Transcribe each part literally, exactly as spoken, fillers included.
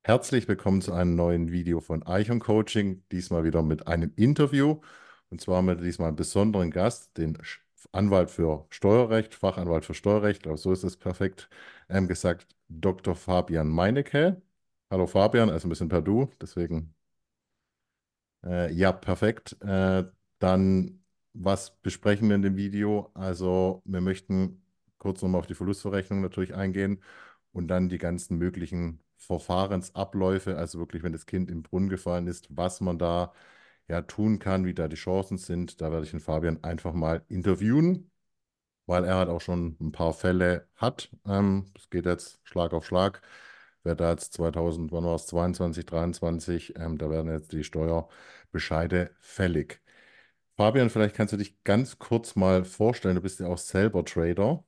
Herzlich willkommen zu einem neuen Video von Eichhorn Coaching, diesmal wieder mit einem Interview. Und zwar haben wir diesmal einen besonderen Gast, den Sch- Anwalt für Steuerrecht, Fachanwalt für Steuerrecht, aber so ist es perfekt ähm, gesagt, Doktor Fabian Meinecke. Hallo Fabian, also ein bisschen per Du, deswegen äh, ja, perfekt. Äh, dann, was besprechen wir in dem Video? Also, wir möchten kurz nochmal auf die Verlustverrechnung natürlich eingehen und dann die ganzen möglichen Verfahrensabläufe, also wirklich, wenn das Kind im Brunnen gefallen ist, was man da ja tun kann, wie da die Chancen sind. Da werde ich den Fabian einfach mal interviewen, weil er halt auch schon ein paar Fälle hat. Ähm, es geht jetzt Schlag auf Schlag. Wer da jetzt zweitausend, wann war es, zweiundzwanzig, dreiundzwanzig, ähm, da werden jetzt die Steuerbescheide fällig. Fabian, vielleicht kannst du dich ganz kurz mal vorstellen. Du bist ja auch selber Trader.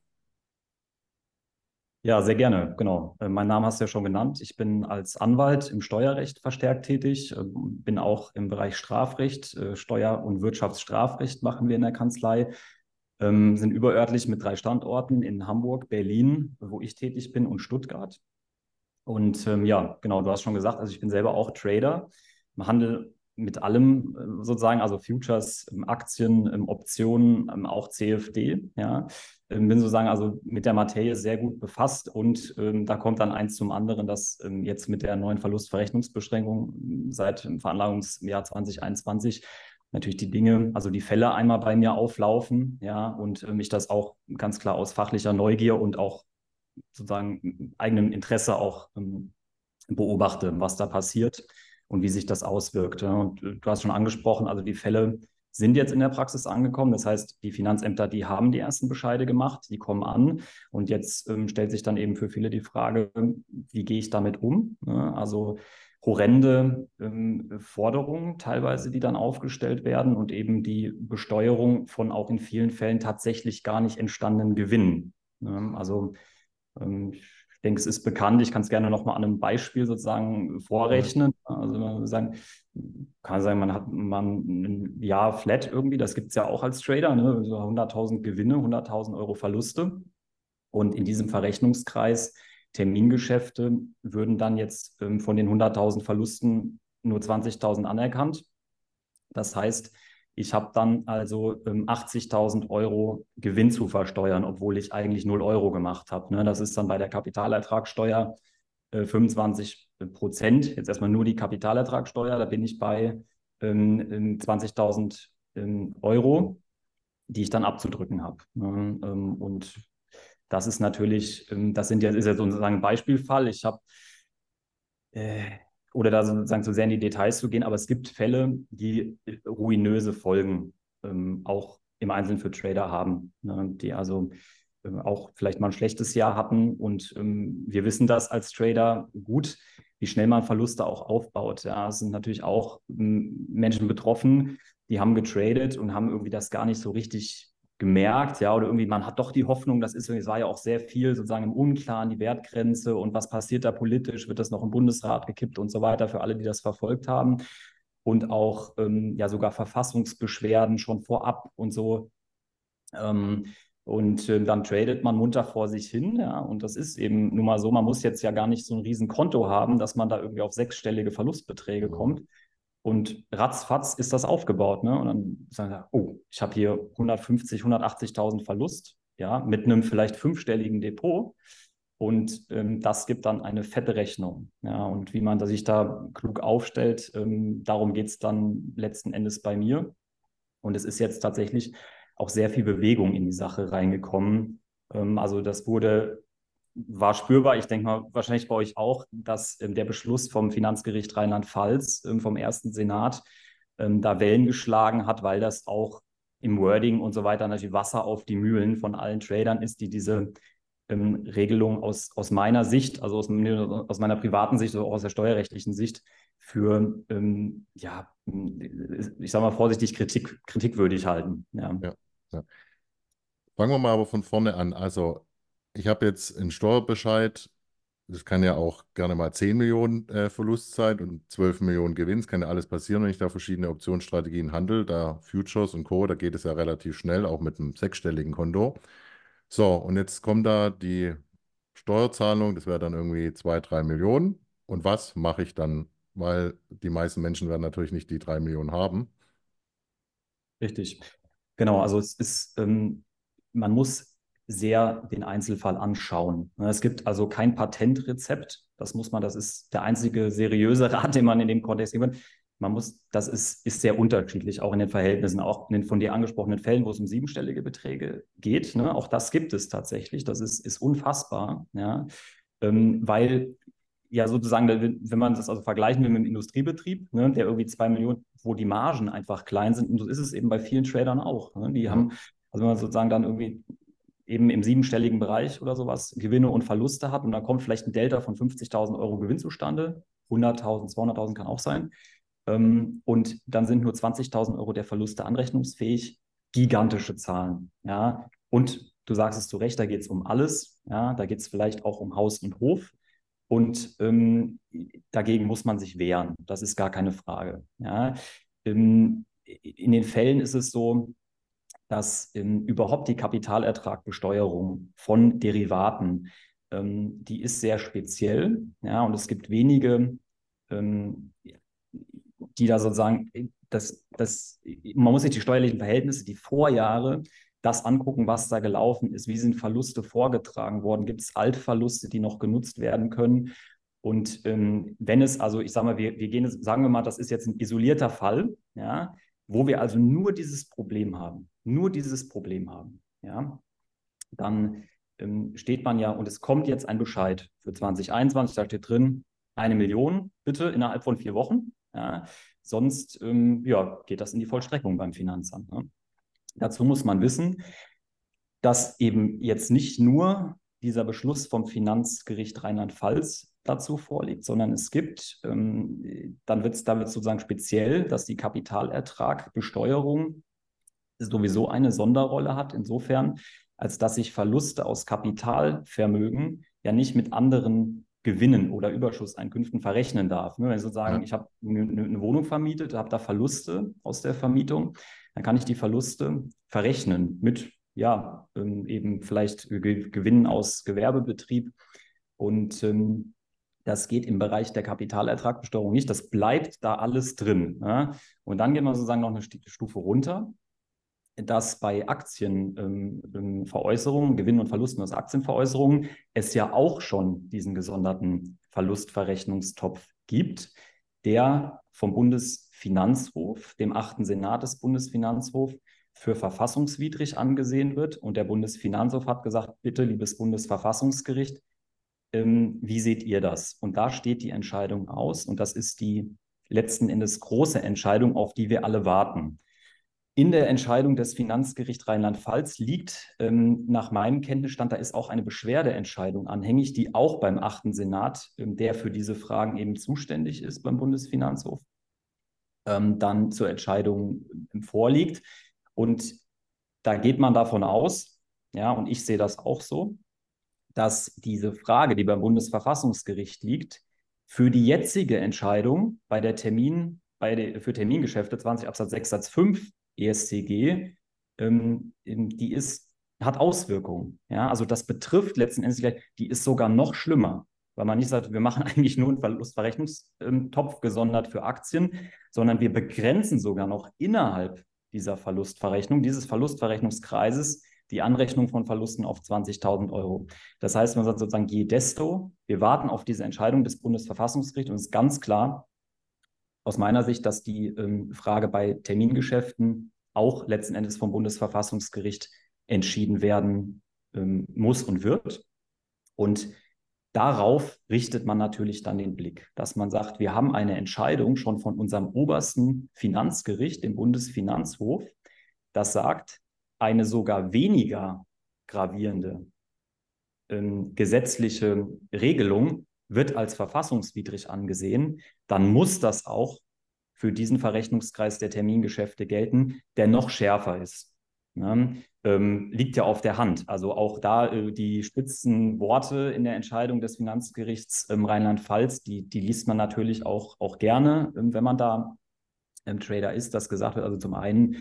Ja, sehr gerne, genau. Äh, Mein Name hast du ja schon genannt. Ich bin als Anwalt im Steuerrecht verstärkt tätig, äh, bin auch im Bereich Strafrecht, äh, Steuer- und Wirtschaftsstrafrecht machen wir in der Kanzlei, ähm, sind überörtlich mit drei Standorten in Hamburg, Berlin, wo ich tätig bin, und Stuttgart. Und ähm, ja, genau, du hast schon gesagt, also ich bin selber auch Trader, handel mit allem äh, sozusagen, also Futures, ähm, Aktien, ähm, Optionen, ähm, auch C F D, ja. Ähm, bin sozusagen also mit der Materie sehr gut befasst und ähm, da kommt dann eins zum anderen, dass ähm, jetzt mit der neuen Verlustverrechnungsbeschränkung ähm, seit dem Veranlagungsjahr zwanzig einundzwanzig natürlich die Dinge, also die Fälle einmal bei mir auflaufen, ja, und äh, mich das auch ganz klar aus fachlicher Neugier und auch sozusagen eigenem Interesse auch ähm, beobachte, was da passiert und wie sich das auswirkt. Ja. Und äh, du hast schon angesprochen, also die Fälle sind jetzt in der Praxis angekommen. Das heißt, die Finanzämter, die haben die ersten Bescheide gemacht, die kommen an. Und jetzt ähm, stellt sich dann eben für viele die Frage, wie gehe ich damit um? Ja, also horrende ähm, Forderungen teilweise, die dann aufgestellt werden und eben die Besteuerung von auch in vielen Fällen tatsächlich gar nicht entstandenen Gewinnen. Ja, also ähm, ich denke, es ist bekannt. Ich kann es gerne nochmal an einem Beispiel sozusagen Mhm. vorrechnen. Also wenn wir sagen, kann sein, man hat man ein Jahr flat irgendwie, das gibt es ja auch als Trader, ne? So hunderttausend Gewinne, hunderttausend Euro Verluste. Und in diesem Verrechnungskreis Termingeschäfte würden dann jetzt ähm, von den hunderttausend Verlusten nur zwanzigtausend anerkannt. Das heißt, ich habe dann also ähm, achtzigtausend Euro Gewinn zu versteuern, obwohl ich eigentlich null Euro gemacht habe. Ne? Das ist dann bei der Kapitalertragssteuer äh, fünfundzwanzig Prozent. Jetzt erstmal nur die Kapitalertragssteuer, da bin ich bei ähm, zwanzigtausend ähm, Euro, die ich dann abzudrücken habe. Ne? Ähm, und das ist natürlich, ähm, das sind ja, ist ja sozusagen ein Beispielfall. Ich habe äh, oder da sozusagen zu sehr in die Details zu gehen, aber es gibt Fälle, die äh, ruinöse Folgen ähm, auch im Einzelnen für Trader haben, ne? Die also ähm, auch vielleicht mal ein schlechtes Jahr hatten. Und ähm, wir wissen das als Trader gut, wie schnell man Verluste auch aufbaut. Ja, es sind natürlich auch ähm, Menschen betroffen, die haben getradet und haben irgendwie das gar nicht so richtig gemerkt, ja, oder irgendwie man hat doch die Hoffnung, das ist, es war ja auch sehr viel sozusagen im Unklaren, die Wertgrenze und was passiert da politisch, wird das noch im Bundesrat gekippt und so weiter für alle, die das verfolgt haben und auch ähm, ja sogar Verfassungsbeschwerden schon vorab und so. Ähm, und äh, dann tradet man munter vor sich hin, ja, und das ist eben nun mal so, man muss jetzt ja gar nicht so ein Riesenkonto haben, dass man da irgendwie auf sechsstellige Verlustbeträge Mhm. kommt. Und ratzfatz ist das aufgebaut, ne? Und dann sagen sie, oh, ich habe hier hundertfünfzig, hundertachtzigtausend Verlust, ja, mit einem vielleicht fünfstelligen Depot. Und ähm, das gibt dann eine fette Rechnung. Ja, und wie man sich da klug aufstellt, ähm, darum geht es dann letzten Endes bei mir. Und es ist jetzt tatsächlich auch sehr viel Bewegung in die Sache reingekommen. Ähm, also das wurde, war spürbar, ich denke mal wahrscheinlich bei euch auch, dass ähm, der Beschluss vom Finanzgericht Rheinland-Pfalz, ähm, vom ersten Senat, ähm, da Wellen geschlagen hat, weil das auch im Wording und so weiter natürlich Wasser auf die Mühlen von allen Tradern ist, die diese ähm, Regelung aus, aus meiner Sicht, also aus, aus meiner privaten Sicht, oder auch aus der steuerrechtlichen Sicht, für, ähm, ja, ich sage mal vorsichtig, Kritik, kritikwürdig halten. Ja. Ja, ja. Fangen wir mal aber von vorne an. Also, ich habe jetzt einen Steuerbescheid. Das kann ja auch gerne mal zehn Millionen äh, Verlust sein und zwölf Millionen Gewinn. Es kann ja alles passieren, wenn ich da verschiedene Optionsstrategien handle. Da Futures und Co., da geht es ja relativ schnell, auch mit einem sechsstelligen Konto. So, und jetzt kommt da die Steuerzahlung, das wäre dann irgendwie zwei, drei Millionen. Und was mache ich dann? Weil die meisten Menschen werden natürlich nicht die drei Millionen haben. Richtig. Genau, also es ist, ähm, man muss sehr den Einzelfall anschauen. Ne, es gibt also kein Patentrezept. Das muss man, das ist der einzige seriöse Rat, den man in dem Kontext geben kann. Man muss, das ist, ist sehr unterschiedlich, auch in den Verhältnissen, auch in den von dir angesprochenen Fällen, wo es um siebenstellige Beträge geht. Ne? Auch das gibt es tatsächlich. Das ist, ist unfassbar, ja? Ähm, weil ja sozusagen, wenn man das also vergleichen will mit einem Industriebetrieb, ne, der irgendwie zwei Millionen, wo die Margen einfach klein sind, und so ist es eben bei vielen Tradern auch. Ne? Die Ja, haben, also wenn man sozusagen dann irgendwie eben im siebenstelligen Bereich oder sowas Gewinne und Verluste hat und dann kommt vielleicht ein Delta von fünfzigtausend Euro Gewinn zustande, hunderttausend, zweihunderttausend kann auch sein, ähm, und dann sind nur zwanzigtausend Euro der Verluste anrechnungsfähig, gigantische Zahlen. Ja? Und du sagst es zu Recht, da geht es um alles, ja? Da geht es vielleicht auch um Haus und Hof. Und ähm, dagegen muss man sich wehren. Das ist gar keine Frage. Ja. Ähm, in den Fällen ist es so, dass ähm, überhaupt die Kapitalertragbesteuerung von Derivaten, ähm, die ist sehr speziell. Ja, und es gibt wenige, ähm, die da sozusagen, das, das, man muss sich die steuerlichen Verhältnisse, die Vorjahre, das angucken, was da gelaufen ist. Wie sind Verluste vorgetragen worden? Gibt es Altverluste, die noch genutzt werden können? Und ähm, wenn es, also ich sage mal, wir, wir gehen, sagen wir mal, das ist jetzt ein isolierter Fall, ja, wo wir also nur dieses Problem haben, nur dieses Problem haben, ja, dann ähm, steht man ja, und es kommt jetzt ein Bescheid für zwanzig einundzwanzig, da steht drin, eine Million bitte innerhalb von vier Wochen, ja, sonst ähm, ja, geht das in die Vollstreckung beim Finanzamt. Ne? Dazu muss man wissen, dass eben jetzt nicht nur dieser Beschluss vom Finanzgericht Rheinland-Pfalz dazu vorliegt, sondern es gibt, ähm, dann wird es da wird's sozusagen speziell, dass die Kapitalertragbesteuerung sowieso eine Sonderrolle hat, insofern, als dass sich Verluste aus Kapitalvermögen ja nicht mit anderen Gewinnen oder Überschusseinkünften verrechnen darf. Wenn ich sozusagen, ja, ich habe eine, eine Wohnung vermietet, habe da Verluste aus der Vermietung, dann kann ich die Verluste verrechnen mit, ja, ähm, eben vielleicht Gewinnen aus Gewerbebetrieb. Und ähm, das geht im Bereich der Kapitalertragbesteuerung nicht. Das bleibt da alles drin. Ja? Und dann geht man sozusagen noch eine Stufe runter, dass bei Aktienveräußerungen, ähm, Gewinnen und Verlusten aus Aktienveräußerungen, es ja auch schon diesen gesonderten Verlustverrechnungstopf gibt, der vom Bundesfinanzhof, dem achten Senat des Bundesfinanzhofs, für verfassungswidrig angesehen wird. Und der Bundesfinanzhof hat gesagt, bitte, liebes Bundesverfassungsgericht, ähm, wie seht ihr das? Und da steht die Entscheidung aus. Und das ist die letzten Endes große Entscheidung, auf die wir alle warten. In der Entscheidung des Finanzgerichts Rheinland-Pfalz liegt ähm, nach meinem Kenntnisstand, da ist auch eine Beschwerdeentscheidung anhängig, die auch beim achten Senat, ähm, der für diese Fragen eben zuständig ist beim Bundesfinanzhof, ähm, dann zur Entscheidung ähm, vorliegt. Und da geht man davon aus, ja, und ich sehe das auch so, dass diese Frage, die beim Bundesverfassungsgericht liegt, für die jetzige Entscheidung bei der Termin, bei der, für Termingeschäfte zwanzig Absatz sechs Satz fünf E S C G, ähm, die ist, hat Auswirkungen. Ja? Also das betrifft letzten Endes, die ist sogar noch schlimmer, weil man nicht sagt, wir machen eigentlich nur einen Verlustverrechnungstopf gesondert für Aktien, sondern wir begrenzen sogar noch innerhalb dieser Verlustverrechnung, dieses Verlustverrechnungskreises, die Anrechnung von Verlusten auf zwanzigtausend Euro. Das heißt, man sagt sozusagen, je desto, wir warten auf diese Entscheidung des Bundesverfassungsgerichts, und es ist ganz klar aus meiner Sicht, dass die ähm, Frage bei Termingeschäften auch letzten Endes vom Bundesverfassungsgericht entschieden werden ähm, muss und wird. Und darauf richtet man natürlich dann den Blick, dass man sagt, wir haben eine Entscheidung schon von unserem obersten Finanzgericht, dem Bundesfinanzhof, das sagt, eine sogar weniger gravierende ähm, gesetzliche Regelung wird als verfassungswidrig angesehen, dann muss das auch für diesen Verrechnungskreis der Termingeschäfte gelten, der noch schärfer ist. Ne? Ähm, liegt ja auf der Hand. Also auch da äh, die spitzen Worte in der Entscheidung des Finanzgerichts ähm, Rheinland-Pfalz, die, die liest man natürlich auch, auch gerne, ähm, wenn man da ähm, Trader ist, das gesagt wird. Also zum einen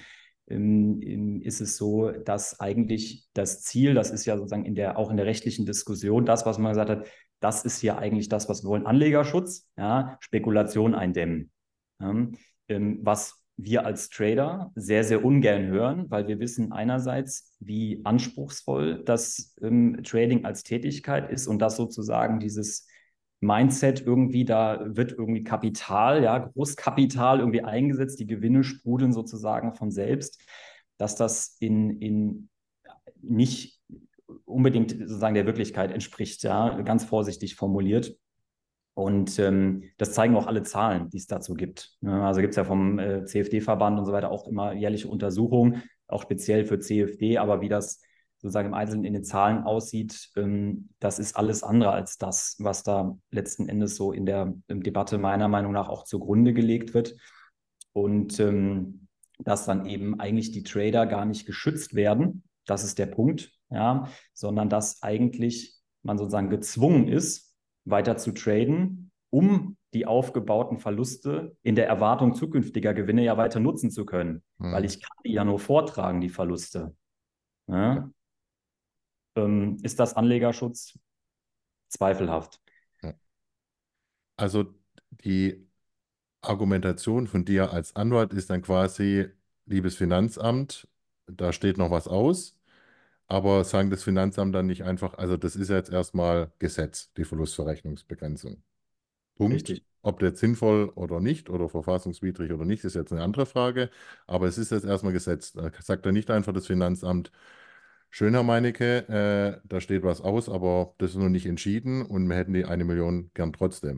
ähm, ist es so, dass eigentlich das Ziel, das ist ja sozusagen in der, auch in der rechtlichen Diskussion, das, was man gesagt hat, das ist hier eigentlich das, was wir wollen. Anlegerschutz, ja, Spekulation eindämmen. Ja, ähm, was wir als Trader sehr, sehr ungern hören, weil wir wissen einerseits, wie anspruchsvoll das ähm, Trading als Tätigkeit ist und dass sozusagen dieses Mindset irgendwie, da wird irgendwie Kapital, ja, Großkapital irgendwie eingesetzt, die Gewinne sprudeln sozusagen von selbst, dass das in, in nicht unbedingt sozusagen der Wirklichkeit entspricht, ja, ganz vorsichtig formuliert. Und ähm, das zeigen auch alle Zahlen, die es dazu gibt. Ja, also gibt es ja vom äh, C F D-Verband und so weiter auch immer jährliche Untersuchungen, auch speziell für C F D, aber wie das sozusagen im Einzelnen in den Zahlen aussieht, ähm, das ist alles andere als das, was da letzten Endes so in der in Debatte meiner Meinung nach auch zugrunde gelegt wird. Und ähm, dass dann eben eigentlich die Trader gar nicht geschützt werden, das ist der Punkt, ja, sondern dass eigentlich man sozusagen gezwungen ist, weiter zu traden, um die aufgebauten Verluste in der Erwartung zukünftiger Gewinne ja weiter nutzen zu können. Weil Hm. ich kann die ja nur vortragen, die Verluste. Ja? Ähm, ist das Anlegerschutz? Zweifelhaft. Ja. Also die Argumentation von dir als Anwalt ist dann quasi, liebes Finanzamt, da steht noch was aus, aber sagen das Finanzamt dann nicht einfach, also das ist jetzt erstmal Gesetz, die Verlustverrechnungsbegrenzung. Punkt. Richtig. Ob der sinnvoll oder nicht oder verfassungswidrig oder nicht, ist jetzt eine andere Frage, aber es ist jetzt erstmal Gesetz. Da sagt er nicht einfach das Finanzamt, schön, Herr Meinecke, äh, da steht was aus, aber das ist noch nicht entschieden und wir hätten die eine Million gern trotzdem.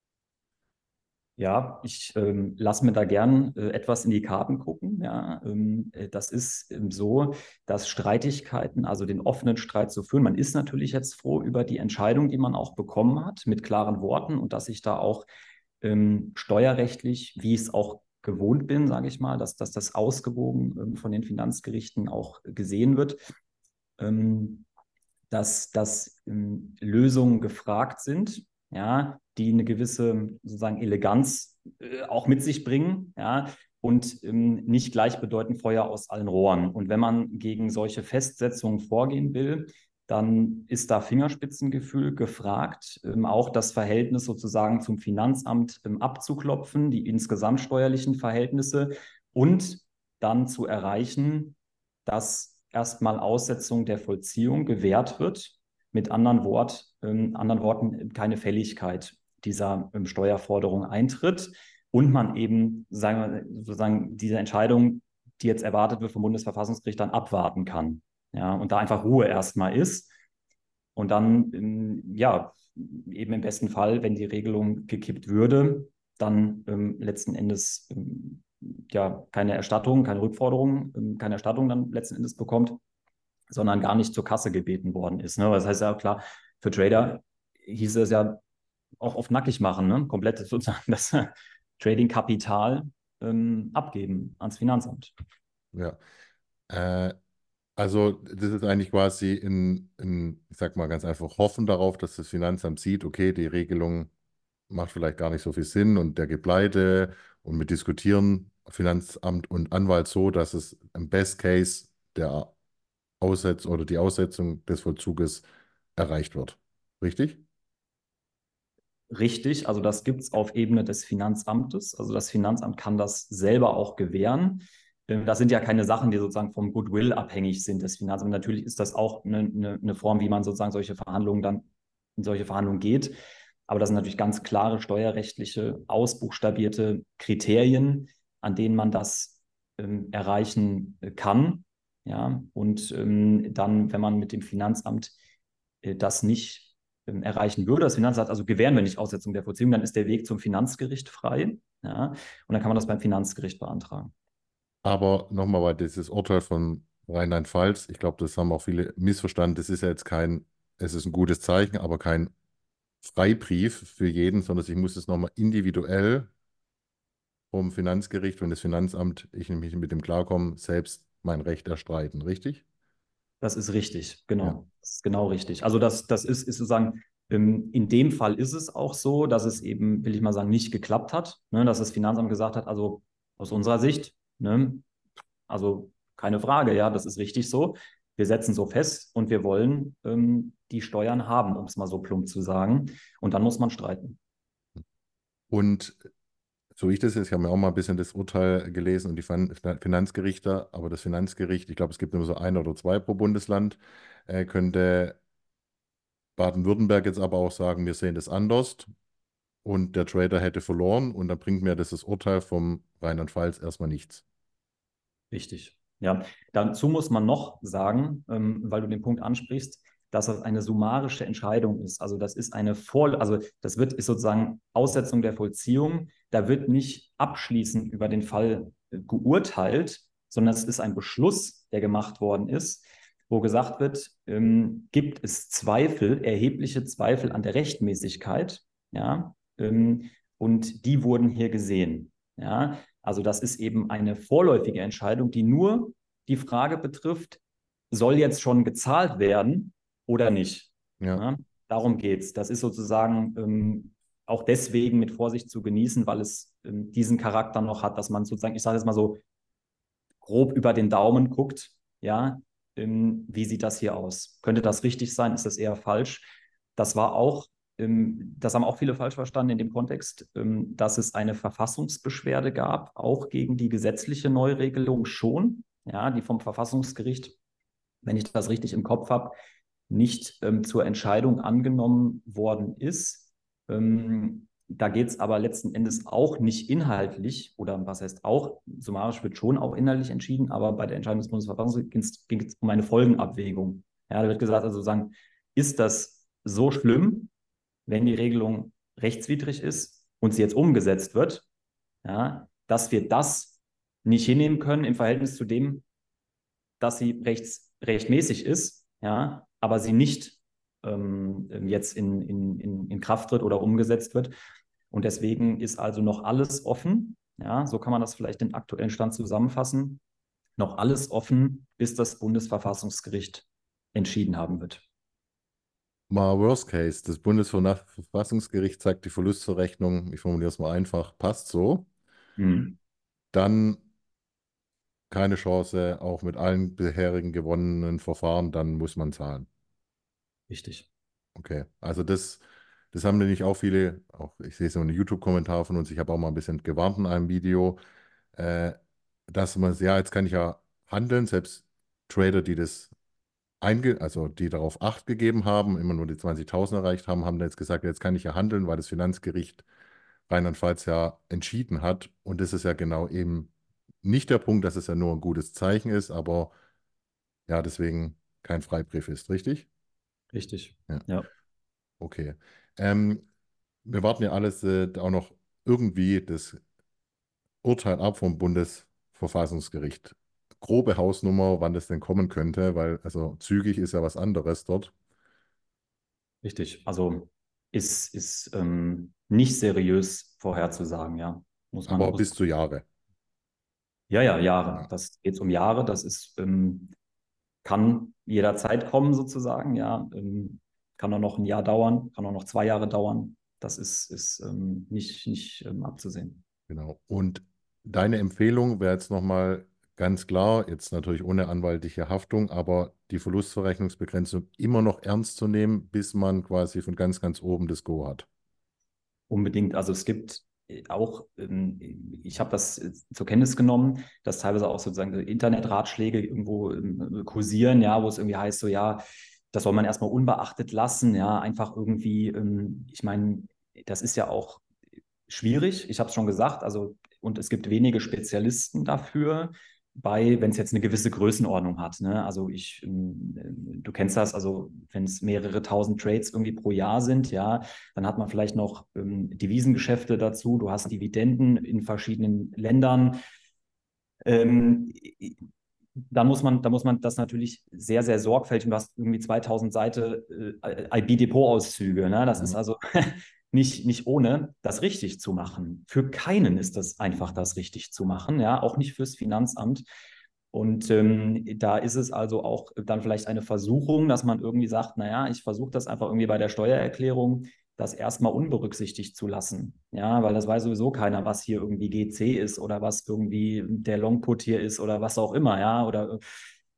Ja, ich ähm, lasse mir da gern äh, etwas in die Karten gucken. Ja, ähm, äh, das ist ähm, so, dass Streitigkeiten, also den offenen Streit zu führen. Man ist natürlich jetzt froh über die Entscheidung, die man auch bekommen hat, mit klaren Worten und dass sich da auch ähm, steuerrechtlich, wie ich es auch gewohnt bin, sage ich mal, dass, dass das ausgewogen ähm, von den Finanzgerichten auch gesehen wird, ähm, dass, dass ähm, Lösungen gefragt sind, ja, die eine gewisse sozusagen Eleganz äh, auch mit sich bringen, ja, und ähm, nicht gleichbedeutend Feuer aus allen Rohren. Und wenn man gegen solche Festsetzungen vorgehen will, dann ist da Fingerspitzengefühl gefragt, ähm, auch das Verhältnis sozusagen zum Finanzamt ähm, abzuklopfen, die insgesamt steuerlichen Verhältnisse und dann zu erreichen, dass erstmal Aussetzung der Vollziehung gewährt wird. Mit anderen, Wort, ähm, anderen Worten keine Fälligkeit dieser ähm, Steuerforderung eintritt und man eben sagen wir, sozusagen diese Entscheidung, die jetzt erwartet wird vom Bundesverfassungsgericht, dann abwarten kann. Ja, und da einfach Ruhe erstmal ist. Und dann, ähm, ja, eben im besten Fall, wenn die Regelung gekippt würde, dann ähm, letzten Endes ähm, ja keine Erstattung, keine Rückforderung, ähm, keine Erstattung dann letzten Endes bekommt, sondern gar nicht zur Kasse gebeten worden ist. Ne? Das heißt ja klar, für Trader hieß es ja auch oft nackig machen, ne? Komplett sozusagen das Trading-Kapital ähm, abgeben ans Finanzamt. Ja. Äh, also das ist eigentlich quasi in, in, ich sag mal ganz einfach, hoffen darauf, dass das Finanzamt sieht, okay, die Regelung macht vielleicht gar nicht so viel Sinn und der geht pleite und wir diskutieren Finanzamt und Anwalt so, dass es im Best Case der Aussetz oder die Aussetzung des Vollzuges erreicht wird. Richtig? Richtig, also das gibt es auf Ebene des Finanzamtes. Also das Finanzamt kann das selber auch gewähren. Ähm, Das sind ja keine Sachen, die sozusagen vom Goodwill abhängig sind des Finanzamts. Natürlich ist das auch eine, eine, eine Form, wie man sozusagen solche Verhandlungen dann in solche Verhandlungen geht. Aber das sind natürlich ganz klare steuerrechtliche, ausbuchstabierte Kriterien, an denen man das ähm, erreichen äh, kann. Ja, und ähm, dann, wenn man mit dem Finanzamt äh, das nicht ähm, erreichen würde, das Finanzamt also gewähren wir nicht Aussetzung der Vollziehung, dann ist der Weg zum Finanzgericht frei. Ja, und dann kann man das beim Finanzgericht beantragen. Aber nochmal, weil dieses Urteil von Rheinland-Pfalz, ich glaube, das haben auch viele missverstanden. Das ist ja jetzt kein, es ist ein gutes Zeichen, aber kein Freibrief für jeden, sondern ich muss es nochmal individuell vom Finanzgericht, wenn das Finanzamt, ich nämlich mit dem klarkomme, selbst mein Recht erstreiten, richtig? Das ist richtig, Ja. genau. Das ist genau richtig. Also das, das ist, ist sozusagen, ähm, in dem Fall ist es auch so, dass es eben, will ich mal sagen, nicht geklappt hat, ne, dass das Finanzamt gesagt hat, also aus unserer Sicht, ne, also keine Frage, ja, das ist richtig so. wir setzen so fest und wir wollen ähm, die Steuern haben, um es mal so plump zu sagen. Und dann muss man streiten. Und so ich das jetzt, ich habe mir auch mal ein bisschen das Urteil gelesen und die Fin- Finanzgerichte, aber das Finanzgericht, ich glaube, es gibt nur so ein oder zwei pro Bundesland, äh, könnte Baden-Württemberg jetzt aber auch sagen, wir sehen das anders und der Trader hätte verloren und dann bringt mir das, das Urteil vom Rheinland-Pfalz erstmal nichts. Richtig. Ja, dazu muss man noch sagen, ähm, weil du den Punkt ansprichst, dass das eine summarische Entscheidung ist. Also das ist eine Vor, also das wird ist sozusagen Aussetzung der Vollziehung. Da wird nicht abschließend über den Fall äh, geurteilt, sondern es ist ein Beschluss, der gemacht worden ist, wo gesagt wird, ähm, gibt es Zweifel, erhebliche Zweifel an der Rechtmäßigkeit, ja, ähm, und die wurden hier gesehen, ja. Also das ist eben eine vorläufige Entscheidung, die nur die Frage betrifft, soll jetzt schon gezahlt werden oder nicht? Ja, Ja, darum geht es. Das ist sozusagen ähm, auch deswegen mit Vorsicht zu genießen, weil es ähm, diesen Charakter noch hat, dass man sozusagen, ich sage jetzt mal so, grob über den Daumen guckt, ja, ähm, wie sieht das hier aus? Könnte das richtig sein? Ist das eher falsch? Das war auch, ähm, das haben auch viele falsch verstanden in dem Kontext, ähm, dass es eine Verfassungsbeschwerde gab, auch gegen die gesetzliche Neuregelung schon, ja, die vom Verfassungsgericht, wenn ich das richtig im Kopf habe, nicht ähm, zur Entscheidung angenommen worden ist. Ähm, da geht es aber letzten Endes auch nicht inhaltlich, oder was heißt auch, summarisch wird schon auch inhaltlich entschieden, aber bei der Entscheidung des Bundesverfassungsgerichts ging es um eine Folgenabwägung. Ja, da wird gesagt, also sagen, ist das so schlimm, wenn die Regelung rechtswidrig ist und sie jetzt umgesetzt wird, ja, dass wir das nicht hinnehmen können im Verhältnis zu dem, dass sie rechts, rechtmäßig ist, ja, aber sie nicht ähm, jetzt in, in, in, in Kraft tritt oder umgesetzt wird. Und deswegen ist also noch alles offen. Ja, so kann man das vielleicht den aktuellen Stand zusammenfassen. Noch alles offen, bis das Bundesverfassungsgericht entschieden haben wird. mal Worst Case, das Bundesverfassungsgericht zeigt die Verlustverrechnung, ich formuliere es mal einfach, passt so, Hm. dann keine Chance, auch mit allen bisherigen gewonnenen Verfahren, dann muss man zahlen. Richtig. Okay, also das, das haben nämlich auch viele, auch ich sehe so einen YouTube-Kommentar von uns, ich habe auch mal ein bisschen gewarnt in einem Video, äh, dass man, ja, jetzt kann ich ja handeln, selbst Trader, die das einge, also die darauf Acht gegeben haben, immer nur die zwanzigtausend erreicht haben, haben jetzt gesagt, jetzt kann ich ja handeln, weil das Finanzgericht Rheinland-Pfalz ja entschieden hat. Und das ist ja genau eben nicht der Punkt, dass es ja nur ein gutes Zeichen ist, aber ja, deswegen kein Freibrief ist, richtig? Richtig. Ja, Ja. okay. Ähm, wir warten ja alles äh, auch noch irgendwie das Urteil ab vom Bundesverfassungsgericht. Grobe Hausnummer, wann das denn kommen könnte, weil also zügig ist ja was anderes dort. Richtig. Also ist, ist ähm, nicht seriös vorherzusagen, ja. Muss man, Aber muss bis man. zu Jahre. Ja, ja, Jahre. Ja, Das geht um Jahre. Das ist, ähm, kann jederzeit kommen sozusagen, ja. Ähm, kann auch noch ein Jahr dauern, kann auch noch zwei Jahre dauern. Das ist, ist ähm, nicht, nicht ähm, abzusehen. genau. Und deine Empfehlung wäre jetzt nochmal ganz klar, jetzt natürlich ohne anwaltliche Haftung, aber die Verlustverrechnungsbegrenzung immer noch ernst zu nehmen, bis man quasi von ganz, ganz oben das Go hat. Unbedingt. Also es gibt äh, auch, ähm, ich habe das äh, zur Kenntnis genommen, dass teilweise auch sozusagen Internetratschläge irgendwo ähm, kursieren, ja, wo es irgendwie heißt, so ja, das soll man erstmal unbeachtet lassen, ja, einfach irgendwie, ähm, ich meine, das ist ja auch schwierig, ich habe es schon gesagt, also und es gibt wenige Spezialisten dafür, bei, wenn es jetzt eine gewisse Größenordnung hat. Ne? Also ich, ähm, du kennst das, also wenn es mehrere tausend Trades irgendwie pro Jahr sind, ja, dann hat man vielleicht noch ähm, Devisengeschäfte dazu, du hast Dividenden in verschiedenen Ländern. Ähm, da muss man, da muss man das natürlich sehr, sehr sorgfältig, und du hast irgendwie zweitausend Seiten äh, I B-Depot-Auszüge. Ne? Das ist Ja. also nicht, nicht ohne, das richtig zu machen. Für keinen ist das einfach, das richtig zu machen, ja, auch nicht fürs Finanzamt. Und ähm, da ist es also auch dann vielleicht eine Versuchung, dass man irgendwie sagt, naja, ich versuche das einfach irgendwie bei der Steuererklärung, das erstmal unberücksichtigt zu lassen. Ja, weil das weiß sowieso keiner, was hier irgendwie G C ist oder was irgendwie der Longput hier ist oder was auch immer, ja, oder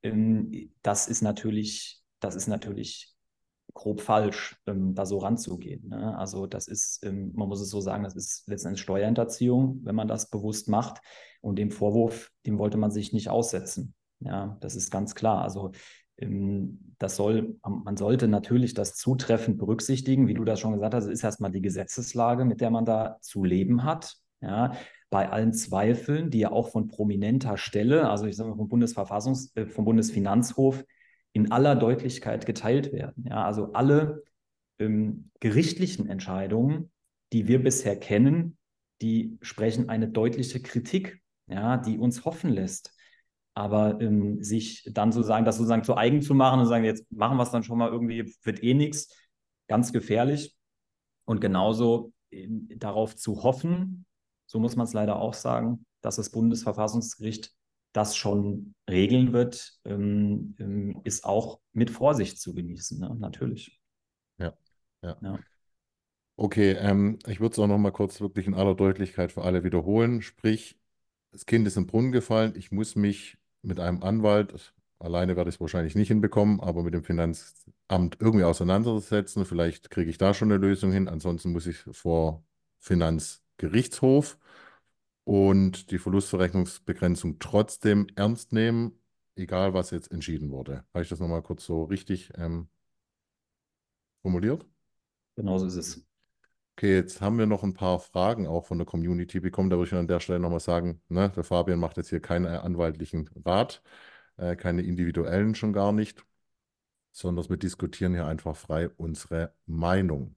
ähm, das ist natürlich, das ist natürlich grob falsch, ähm, da so ranzugehen. Ne? Also das ist, ähm, man muss es so sagen, das ist letztendlich Steuerhinterziehung, wenn man das bewusst macht. Und dem Vorwurf, dem wollte man sich nicht aussetzen. Ja, das ist ganz klar. Also ähm, das soll, man sollte natürlich das zutreffend berücksichtigen, wie du das schon gesagt hast, es ist erstmal die Gesetzeslage, mit der man da zu leben hat. Ja, bei allen Zweifeln, die ja auch von prominenter Stelle, also ich sage mal vom Bundesverfassungs-, äh, vom Bundesfinanzhof in aller Deutlichkeit geteilt werden. Ja, also alle ähm, gerichtlichen Entscheidungen, die wir bisher kennen, die sprechen eine deutliche Kritik, ja, die uns hoffen lässt. Aber ähm, sich dann sozusagen, das sozusagen zu eigen zu machen und sagen, jetzt machen wir es dann schon mal irgendwie, wird eh nichts, ganz gefährlich. Und genauso ähm, darauf zu hoffen, so muss man es leider auch sagen, dass das Bundesverfassungsgericht das schon regeln wird, ähm, ähm, ist auch mit Vorsicht zu genießen, ne? Natürlich. Ja, ja. Ja. Okay, ähm, ich würde es auch noch mal kurz wirklich in aller Deutlichkeit für alle wiederholen. Sprich, das Kind ist im Brunnen gefallen. Ich muss mich mit einem Anwalt, alleine werde ich es wahrscheinlich nicht hinbekommen, aber mit dem Finanzamt irgendwie auseinandersetzen. Vielleicht kriege ich da schon eine Lösung hin. Ansonsten muss ich vor Finanzgerichtshof und die Verlustverrechnungsbegrenzung trotzdem ernst nehmen, egal was jetzt entschieden wurde. Habe ich das nochmal kurz so richtig ähm, formuliert? Genauso ist es. Okay, jetzt haben wir noch ein paar Fragen auch von der Community bekommen. Da würde ich an der Stelle nochmal sagen, ne, der Fabian macht jetzt hier keinen äh, anwaltlichen Rat, äh, keine individuellen schon gar nicht, sondern wir diskutieren hier einfach frei unsere Meinung.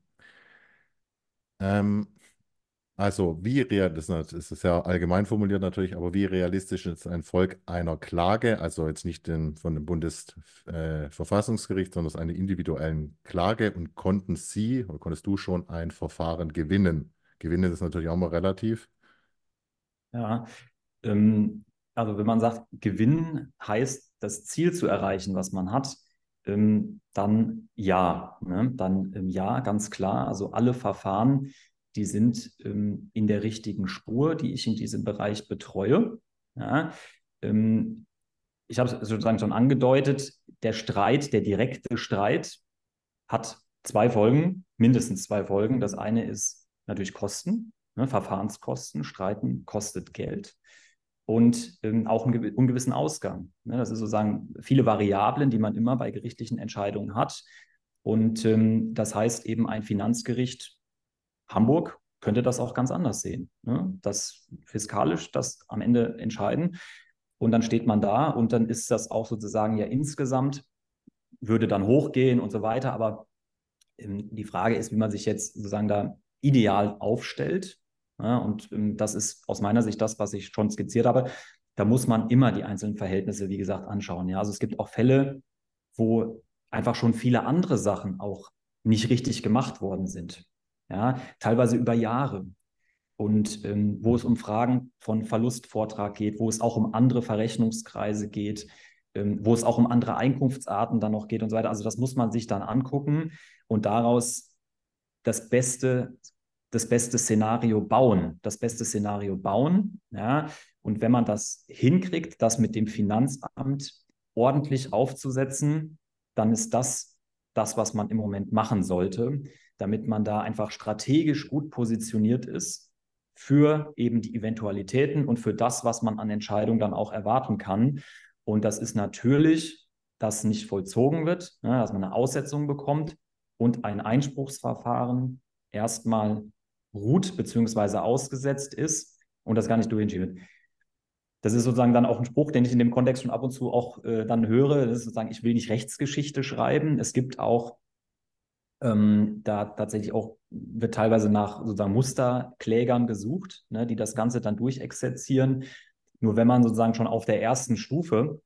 Ähm, also, wie real, das ist das ja allgemein formuliert natürlich, aber wie realistisch ist ein Volk einer Klage, also jetzt nicht den, von dem Bundesverfassungsgericht, sondern aus einer individuellen Klage und konnten Sie oder konntest du schon ein Verfahren gewinnen? Gewinnen ist natürlich auch mal relativ. Ja, ähm, also wenn man sagt, gewinnen heißt, das Ziel zu erreichen, was man hat, ähm, dann ja, ne? Dann ähm, ja, ganz klar. Also alle Verfahren, die sind ähm, in der richtigen Spur, die ich in diesem Bereich betreue. Ja? Ähm, ich habe es sozusagen schon angedeutet, der Streit, der direkte Streit hat zwei Folgen, mindestens zwei Folgen. Das eine ist natürlich Kosten, ne? Verfahrenskosten, Streiten kostet Geld und ähm, auch einen ungewissen Ausgang. Ne? Das ist sozusagen viele Variablen, die man immer bei gerichtlichen Entscheidungen hat. Und ähm, das heißt eben, ein Finanzgericht Hamburg könnte das auch ganz anders sehen. Ne? Das fiskalisch das am Ende entscheiden. Und dann steht man da und dann ist das auch sozusagen ja insgesamt, würde dann hochgehen und so weiter. Aber ähm, die Frage ist, wie man sich jetzt sozusagen da ideal aufstellt. Ja, und ähm, das ist aus meiner Sicht das, was ich schon skizziert habe. Da muss man immer die einzelnen Verhältnisse, wie gesagt, anschauen. Ja, also es gibt auch Fälle, wo einfach schon viele andere Sachen auch nicht richtig gemacht worden sind. Ja, teilweise über Jahre. Und ähm, wo es um Fragen von Verlustvortrag geht, wo es auch um andere Verrechnungskreise geht, ähm, wo es auch um andere Einkunftsarten dann noch geht und so weiter. Also das muss man sich dann angucken und daraus das beste, das beste Szenario bauen. Das beste Szenario bauen. Ja? Und wenn man das hinkriegt, das mit dem Finanzamt ordentlich aufzusetzen, dann ist das das, was man im Moment machen sollte, damit man da einfach strategisch gut positioniert ist für eben die Eventualitäten und für das, was man an Entscheidungen dann auch erwarten kann. Und das ist natürlich, dass nicht vollzogen wird, ne, dass man eine Aussetzung bekommt und ein Einspruchsverfahren erstmal ruht bzw. ausgesetzt ist und das gar nicht durchgeht. Das ist sozusagen dann auch ein Spruch, den ich in dem Kontext schon ab und zu auch äh, dann höre. Das ist sozusagen, ich will nicht Rechtsgeschichte schreiben. Es gibt auch ähm, da tatsächlich auch, wird teilweise nach sozusagen Musterklägern gesucht, ne, die das Ganze dann durchexerzieren. Nur wenn man sozusagen schon auf der ersten Stufe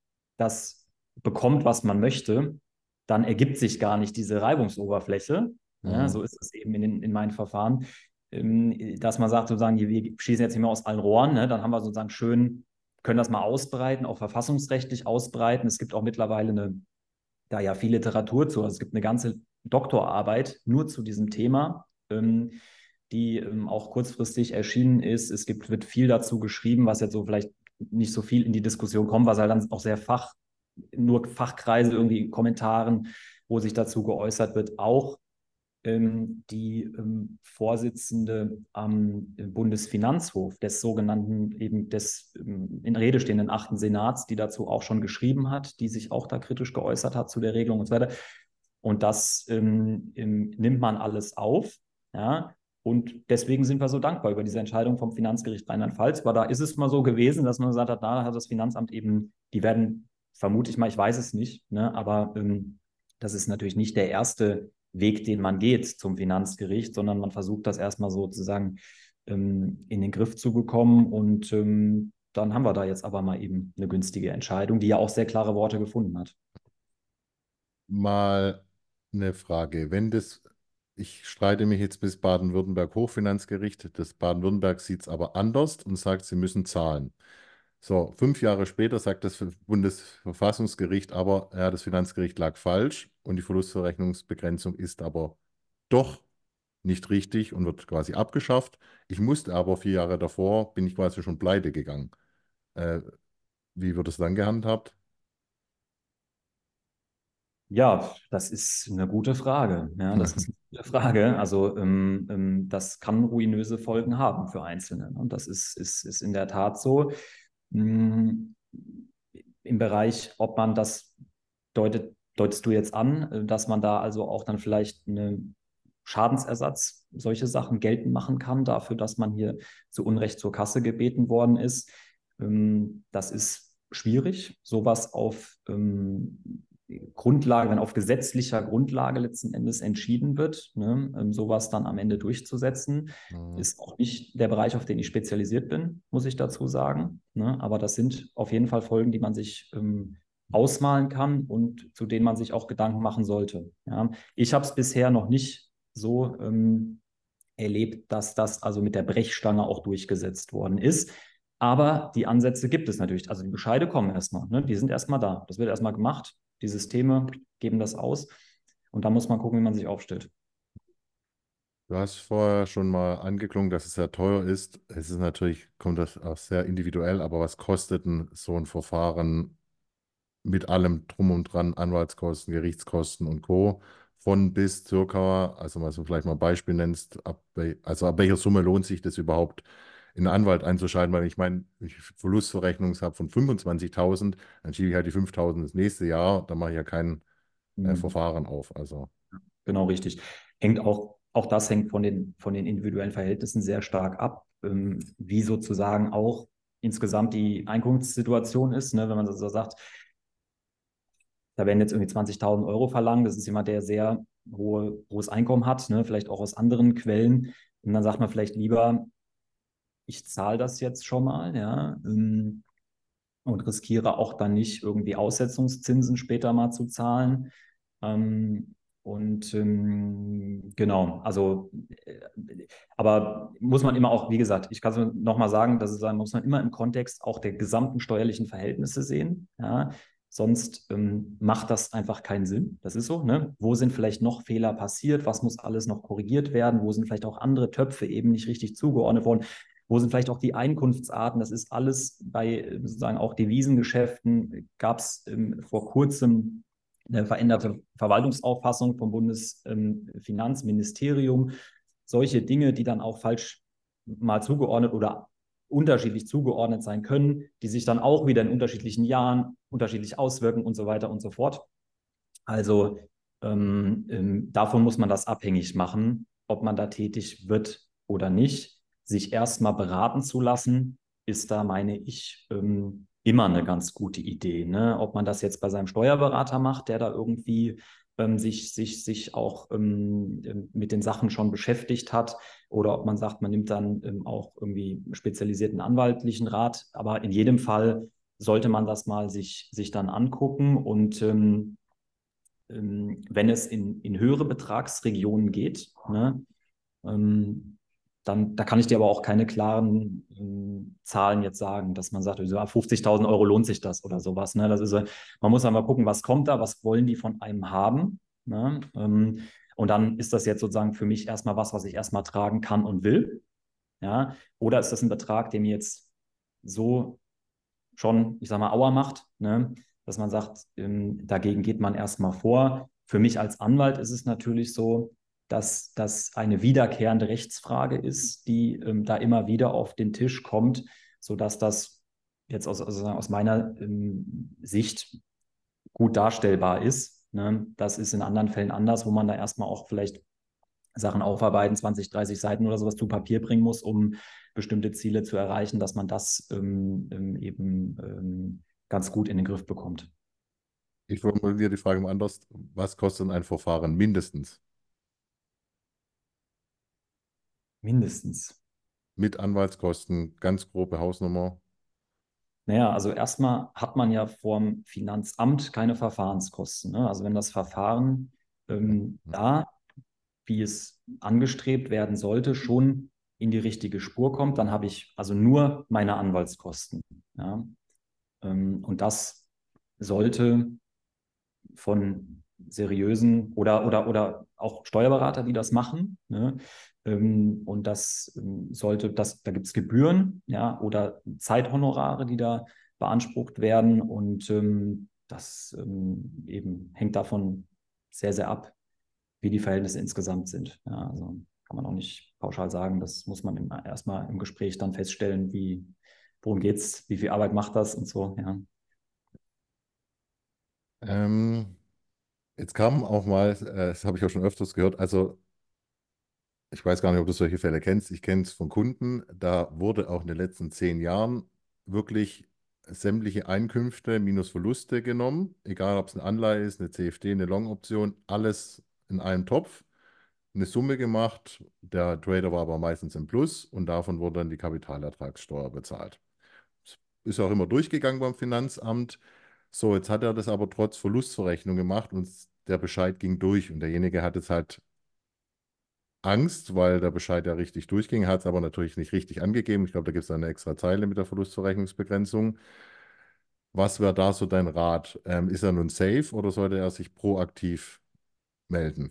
das bekommt, was man möchte, dann ergibt sich gar nicht diese Reibungsoberfläche. Ja, Mhm. so ist es eben in, den, in meinen Verfahren, ähm, dass man sagt, sozusagen, wir schießen jetzt nicht mehr aus allen Rohren, ne, dann haben wir sozusagen schön, können das mal ausbreiten, auch verfassungsrechtlich ausbreiten. Es gibt auch mittlerweile eine, da ja viel Literatur zu, also es gibt eine ganze Doktorarbeit nur zu diesem Thema, ähm, die ähm, auch kurzfristig erschienen ist. Es gibt, wird viel dazu geschrieben, was jetzt so vielleicht nicht so viel in die Diskussion kommt, was halt dann auch sehr fach nur Fachkreise irgendwie in Kommentaren, wo sich dazu geäußert wird, auch ähm, die ähm, Vorsitzende am Bundesfinanzhof des sogenannten, eben des ähm, in Rede stehenden achten Senats, die dazu auch schon geschrieben hat, die sich auch da kritisch geäußert hat zu der Regelung und so weiter. Und das ähm, ähm, nimmt man alles auf, ja. Und deswegen sind wir so dankbar über diese Entscheidung vom Finanzgericht Rheinland-Pfalz, weil da ist es mal so gewesen, dass man gesagt hat, da hat das Finanzamt eben, die werden, vermute ich mal, ich weiß es nicht, ne, aber ähm, das ist natürlich nicht der erste Weg, den man geht zum Finanzgericht, sondern man versucht das erstmal sozusagen ähm, in den Griff zu bekommen. Und ähm, dann haben wir da jetzt aber mal eben eine günstige Entscheidung, die ja auch sehr klare Worte gefunden hat. Mal eine Frage. Wenn das, ich streite mich jetzt bis Baden-Württemberg Hochfinanzgericht, das Baden-Württemberg sieht es aber anders und sagt, sie müssen zahlen. So, fünf Jahre später sagt das Bundesverfassungsgericht aber, ja, das Finanzgericht lag falsch und die Verlustverrechnungsbegrenzung ist aber doch nicht richtig und wird quasi abgeschafft. Ich musste aber vier Jahre davor, bin ich quasi schon pleite gegangen. Äh, Wie wird es dann gehandhabt? Ja, das ist eine gute Frage. Ja, das ist eine gute Frage. Also ähm, ähm, das kann ruinöse Folgen haben für Einzelne. Und das ist, ist, ist in der Tat so. Hm, im Bereich, ob man das deutet, deutest du jetzt an, äh, dass man da also auch dann vielleicht einen Schadensersatz, solche Sachen geltend machen kann, dafür, dass man hier zu Unrecht zur Kasse gebeten worden ist. Ähm, das ist schwierig, sowas auf ähm, Grundlage, wenn auf gesetzlicher Grundlage letzten Endes entschieden wird, ne, ähm, sowas dann am Ende durchzusetzen, Mhm. ist auch nicht der Bereich, auf den ich spezialisiert bin, muss ich dazu sagen. Ne? Aber das sind auf jeden Fall Folgen, die man sich ähm, ausmalen kann und zu denen man sich auch Gedanken machen sollte. Ja? Ich habe es bisher noch nicht so ähm, erlebt, dass das also mit der Brechstange auch durchgesetzt worden ist. Aber die Ansätze gibt es natürlich. Also die Bescheide kommen erstmal, ne? Die sind erstmal da. Das wird erstmal gemacht. Die Systeme geben das aus. Und da muss man gucken, wie man sich aufstellt. Du hast vorher schon mal angeklungen, dass es sehr teuer ist. Es ist natürlich, kommt das auch sehr individuell, aber was kostet denn so ein Verfahren mit allem drum und dran, Anwaltskosten, Gerichtskosten und Co. von bis circa, also mal so vielleicht mal ein Beispiel nennst, ab, wel- also ab welcher Summe lohnt sich das überhaupt, in einen Anwalt einzuschalten, weil ich meine, wenn ich Verlustverrechnung habe von fünfundzwanzigtausend, dann schiebe ich halt die fünftausend das nächste Jahr, dann mache ich ja kein äh, Mhm. Verfahren auf. Also, Genau, richtig. Hängt auch, auch das hängt von den, von den individuellen Verhältnissen sehr stark ab, ähm, wie sozusagen auch insgesamt die Einkommenssituation ist. Ne? Wenn man so sagt, da werden jetzt irgendwie zwanzigtausend Euro verlangt, das ist jemand, der sehr hohe, hohes Einkommen hat, ne? Vielleicht auch aus anderen Quellen. Und dann sagt man vielleicht lieber, ich zahle das jetzt schon mal, ja, ähm, und riskiere auch dann nicht irgendwie Aussetzungszinsen später mal zu zahlen. Ähm, und ähm, genau, also, äh, aber muss man immer auch, wie gesagt, ich kann es nochmal sagen, dass es sagen, muss man immer im Kontext auch der gesamten steuerlichen Verhältnisse sehen. Ja? Sonst ähm, macht das einfach keinen Sinn. Das ist so, ne? Wo sind vielleicht noch Fehler passiert? Was muss alles noch korrigiert werden? Wo sind vielleicht auch andere Töpfe eben nicht richtig zugeordnet worden? Wo sind vielleicht auch die Einkunftsarten? Das ist alles bei äh, sozusagen auch Devisengeschäften. Gab es ähm, vor kurzem eine veränderte Verwaltungsauffassung vom Bundesfinanzministerium. Solche Dinge, die dann auch falsch mal zugeordnet oder unterschiedlich zugeordnet sein können, die sich dann auch wieder in unterschiedlichen Jahren unterschiedlich auswirken und so weiter und so fort. Also ähm, ähm, davon muss man das abhängig machen, ob man da tätig wird oder nicht. Sich erstmal beraten zu lassen, ist da, meine ich, ähm, immer eine ganz gute Idee. Ne? Ob man das jetzt bei seinem Steuerberater macht, der da irgendwie ähm, sich, sich, sich auch ähm, mit den Sachen schon beschäftigt hat, oder ob man sagt, man nimmt dann ähm, auch irgendwie spezialisierten anwaltlichen Rat. Aber in jedem Fall sollte man das mal sich, sich dann angucken und ähm, ähm, wenn es in, in höhere Betragsregionen geht, ne, ähm, dann da kann ich dir aber auch keine klaren ähm, Zahlen jetzt sagen, dass man sagt, so, ah, fünfzigtausend Euro lohnt sich das oder sowas. Ne? Das ist, äh, man muss einmal gucken, was kommt da, was wollen die von einem haben. Ne? Ähm, und dann ist das jetzt sozusagen für mich erstmal was, was ich erstmal tragen kann und will. Ja? Oder ist das ein Betrag, der mir jetzt so schon, ich sag mal, Auer macht, ne? dass man sagt, ähm, dagegen geht man erstmal vor. Für mich als Anwalt ist es natürlich so, dass das eine wiederkehrende Rechtsfrage ist, die ähm, da immer wieder auf den Tisch kommt, sodass das jetzt aus, also aus meiner ähm, Sicht gut darstellbar ist. Ne? Das ist in anderen Fällen anders, wo man da erstmal auch vielleicht Sachen aufarbeiten, zwanzig, dreißig Seiten oder sowas zu Papier bringen muss, um bestimmte Ziele zu erreichen, dass man das ähm, ähm, eben ähm, ganz gut in den Griff bekommt. Ich formuliere die Frage mal anders. Was kostet ein Verfahren mindestens? Mindestens. Mit Anwaltskosten, ganz grobe Hausnummer. Naja, also erstmal hat man ja vom Finanzamt keine Verfahrenskosten. Ne? Also wenn das Verfahren ähm, da, wie es angestrebt werden sollte, schon in die richtige Spur kommt, dann habe ich also nur meine Anwaltskosten. Ja? Ähm, und das sollte von seriösen oder, oder, oder auch Steuerberater, die das machen. Ne? Ähm, und das ähm, sollte, das, da gibt es Gebühren, ja, oder Zeithonorare, die da beansprucht werden. Und ähm, das ähm, eben hängt davon sehr, sehr ab, wie die Verhältnisse insgesamt sind. Ja, also kann man auch nicht pauschal sagen, das muss man im, erstmal im Gespräch dann feststellen, wie, worum geht's, wie viel Arbeit macht das und so, ja. Ähm, Jetzt kam auch mal, äh, das habe ich auch schon öfters gehört, also ich weiß gar nicht, ob du solche Fälle kennst. Ich kenne es von Kunden. Da wurde auch in den letzten zehn Jahren wirklich sämtliche Einkünfte minus Verluste genommen, egal ob es eine Anleihe ist, eine C F D, eine Long-Option, alles in einem Topf, eine Summe gemacht. Der Trader war aber meistens im Plus und davon wurde dann die Kapitalertragssteuer bezahlt. Ist auch immer durchgegangen beim Finanzamt. So, jetzt hat er das aber trotz Verlustverrechnung gemacht und der Bescheid ging durch und derjenige hat jetzt halt Angst, weil der Bescheid ja richtig durchging, hat es aber natürlich nicht richtig angegeben. Ich glaube, da gibt es eine extra Zeile mit der Verlustverrechnungsbegrenzung. Was wäre da so dein Rat? Ähm, ist er nun safe oder sollte er sich proaktiv melden?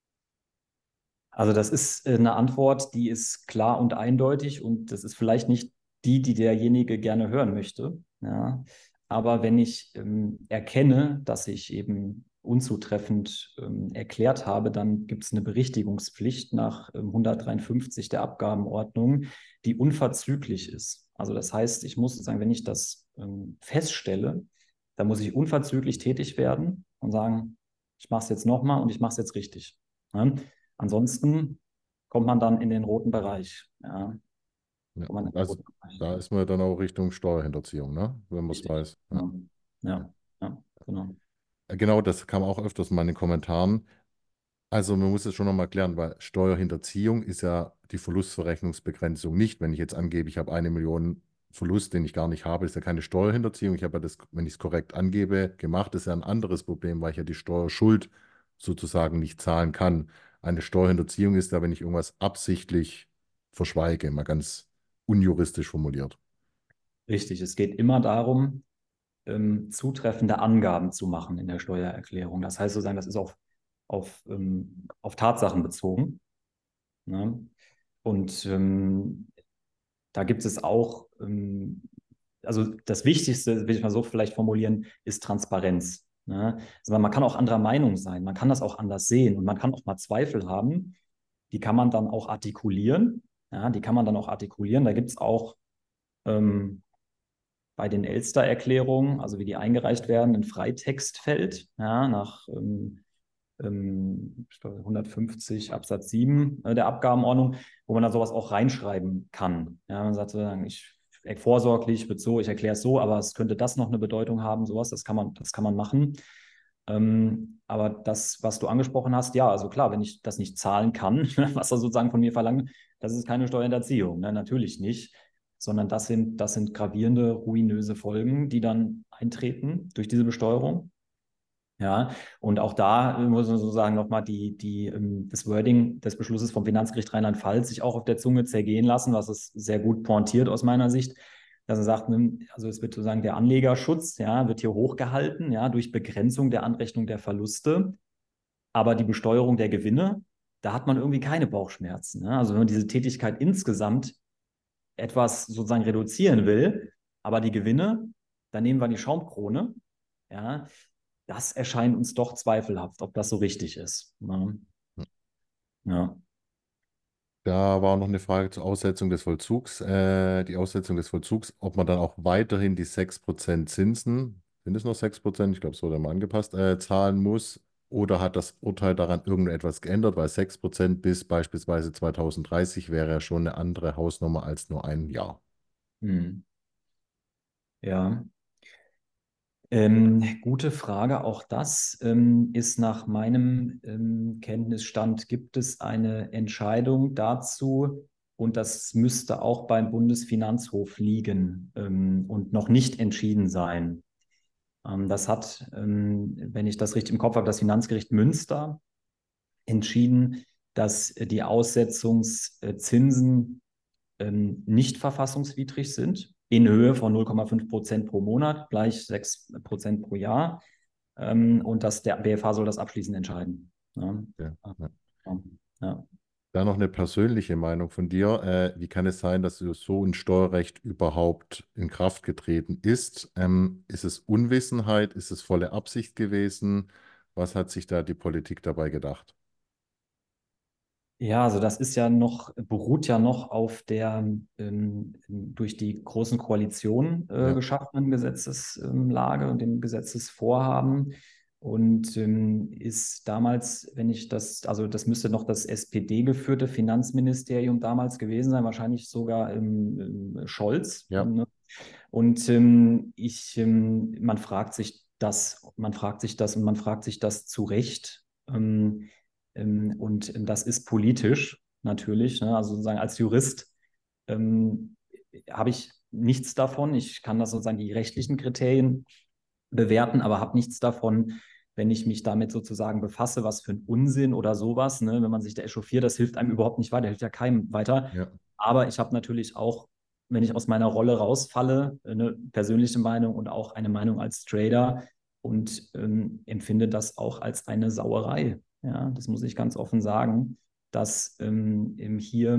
Also das ist äh, eine Antwort, die ist klar und eindeutig und das ist vielleicht nicht die, die derjenige gerne hören möchte. Ja. Aber wenn ich ähm, erkenne, dass ich eben unzutreffend ähm, erklärt habe, dann gibt es eine Berichtigungspflicht nach ähm, hundertdreiundfünfzig der Abgabenordnung, die unverzüglich ist. Also das heißt, ich muss sozusagen, wenn ich das ähm, feststelle, dann muss ich unverzüglich tätig werden und sagen, ich mache es jetzt nochmal und ich mache es jetzt richtig. Ja. Ansonsten kommt man dann in den roten Bereich. Ja, Ja, kommt man in den also roten Bereich. da ist man dann auch Richtung Steuerhinterziehung, ne? Wenn man es Richtig. weiß. Ja. Ja, ja, ja, genau. Genau, das kam auch öfters mal in den Kommentaren. Also man muss es schon nochmal klären, weil Steuerhinterziehung ist ja die Verlustverrechnungsbegrenzung nicht. Wenn ich jetzt angebe, ich habe eine Million Verlust, den ich gar nicht habe, ist ja keine Steuerhinterziehung. Ich habe ja das, wenn ich es korrekt angebe, gemacht. Das ist ja ein anderes Problem, weil ich ja die Steuerschuld sozusagen nicht zahlen kann. Eine Steuerhinterziehung ist ja, wenn ich irgendwas absichtlich verschweige, mal ganz unjuristisch formuliert. Richtig. Es geht immer darum, ähm, zutreffende Angaben zu machen in der Steuererklärung. Das heißt sozusagen, das ist auf, auf, ähm, auf Tatsachen bezogen. Ne? Und ähm, da gibt es auch, ähm, also das Wichtigste, will ich mal so vielleicht formulieren, ist Transparenz. Ne? Also man kann auch anderer Meinung sein, man kann das auch anders sehen und man kann auch mal Zweifel haben. Die kann man dann auch artikulieren. Ja, die kann man dann auch artikulieren. Da gibt es auch ähm, bei den Elster-Erklärungen, also wie die eingereicht werden, ein Freitextfeld, ja, nach ähm, ähm, hundertfünfzig Absatz sieben äh, der Abgabenordnung, wo man da sowas auch reinschreiben kann. Ja, man sagt, ich vorsorglich wird so, ich erkläre es so, aber es könnte das noch eine Bedeutung haben, sowas, das kann man, das kann man machen. Ähm, aber das, was du angesprochen hast, ja, also klar, wenn ich das nicht zahlen kann, was er sozusagen von mir verlangt, das ist keine Steuerhinterziehung, ne? Natürlich nicht, sondern das sind, das sind gravierende, ruinöse Folgen, die dann eintreten durch diese Besteuerung. Ja, und auch da äh, muss man so sagen, nochmal die, die, ähm, das Wording des Beschlusses vom Finanzgericht Rheinland-Pfalz sich auch auf der Zunge zergehen lassen, was es sehr gut pointiert aus meiner Sicht, dass er sagt, ne, also es wird sozusagen der Anlegerschutz, ja, wird hier hochgehalten, ja, durch Begrenzung der Anrechnung der Verluste, aber die Besteuerung der Gewinne, da hat man irgendwie keine Bauchschmerzen. Ne? Also wenn man diese Tätigkeit insgesamt etwas sozusagen reduzieren will, aber die Gewinne, dann nehmen wir die Schaumkrone, ja, das erscheint uns doch zweifelhaft, ob das so richtig ist. Ne? Ja. Da war noch eine Frage zur Aussetzung des Vollzugs. Äh, die Aussetzung des Vollzugs, ob man dann auch weiterhin die sechs Prozent Zinsen, sind es noch sechs Prozent, ich glaube, es wurde mal angepasst, äh, zahlen muss. Oder hat das Urteil daran irgendetwas geändert? Weil sechs Prozent bis beispielsweise zweitausenddreißig wäre ja schon eine andere Hausnummer als nur ein Jahr. Hm. Ja. Ähm, gute Frage. Auch das ähm, ist nach meinem ähm, Kenntnisstand, gibt es eine Entscheidung dazu und das müsste auch beim Bundesfinanzhof liegen ähm, und noch nicht entschieden sein. Ähm, das hat, ähm, wenn ich das richtig im Kopf habe, das Finanzgericht Münster entschieden, dass die Aussetzungszinsen ähm, nicht verfassungswidrig sind, in Höhe von null Komma fünf Prozent pro Monat, gleich sechs Prozent pro Jahr. Ähm, und dass der B F H soll das abschließend entscheiden. Ja. Ja, ja. Ja. Da noch eine persönliche Meinung von dir. Äh, wie kann es sein, dass so ein Steuerrecht überhaupt in Kraft getreten ist? Ähm, ist es Unwissenheit? Ist es volle Absicht gewesen? Was hat sich da die Politik dabei gedacht? Ja, also das ist ja noch, beruht ja noch auf der ähm, durch die großen Koalitionen äh, Ja, geschaffenen Gesetzeslage und dem Gesetzesvorhaben und ähm, ist damals, wenn ich das, also das müsste noch das S P D-geführte Finanzministerium damals gewesen sein, wahrscheinlich sogar ähm, ähm, Scholz. ja, Ne? Und ähm, ich, ähm, man fragt sich das, man fragt sich das und man fragt sich das zu Recht. Ähm, ähm, und das ist politisch natürlich. Ne? Also sozusagen als Jurist ähm, habe ich nichts davon. Ich kann das sozusagen die rechtlichen Kriterien bewerten, aber habe nichts davon, wenn ich mich damit sozusagen befasse, was für ein Unsinn oder sowas. Ne? Wenn man sich da echauffiert, das hilft einem überhaupt nicht weiter, hilft ja keinem weiter. ja. Aber ich habe natürlich auch, wenn ich aus meiner Rolle rausfalle, eine persönliche Meinung und auch eine Meinung als Trader und ähm, empfinde das auch als eine Sauerei. Ja, das muss ich ganz offen sagen, dass ähm, hier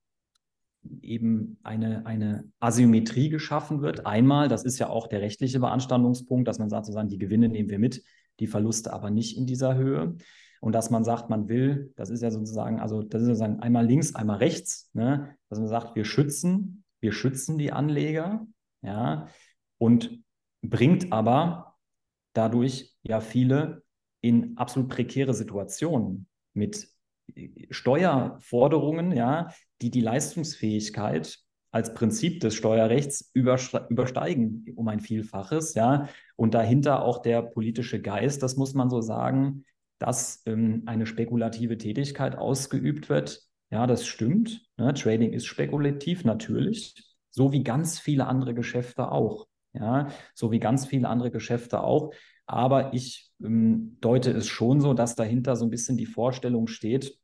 eben eine, eine Asymmetrie geschaffen wird. Einmal, das ist ja auch der rechtliche Beanstandungspunkt, dass man sagt, sozusagen, die Gewinne nehmen wir mit, die Verluste aber nicht in dieser Höhe. Und dass man sagt, man will, das ist ja sozusagen, also das ist sozusagen einmal links, einmal rechts, ne? Dass man sagt, wir schützen, wir schützen die Anleger, ja, und bringt aber dadurch ja viele in absolut prekäre Situationen mit Steuerforderungen, ja, die die Leistungsfähigkeit als Prinzip des Steuerrechts übersteigen um ein Vielfaches, ja, und dahinter auch der politische Geist, das muss man so sagen, dass ähm, eine spekulative Tätigkeit ausgeübt wird. Ja, das stimmt. Ne? Trading ist spekulativ, natürlich, so wie ganz viele andere Geschäfte auch. Ja, so wie ganz viele andere Geschäfte auch. Aber ich ähm, deute es schon so, dass dahinter so ein bisschen die Vorstellung steht,